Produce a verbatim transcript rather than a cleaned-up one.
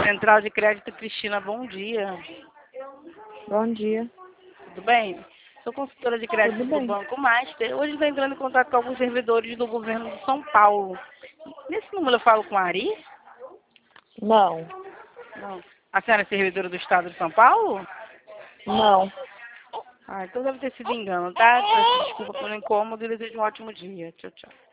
Central de Crédito Cristina, bom dia. Bom dia. Tudo bem? Sou consultora de crédito Tudo do bem. Banco Master. Hoje estou entrando em contato com alguns servidores do governo de São Paulo. Nesse número eu falo com a Ari? Não. Não. A senhora é servidora do Estado de São Paulo? Não. Ah, então deve ter sido engano, tá? Peço desculpa pelo incômodo e desejo um ótimo dia. Tchau, tchau.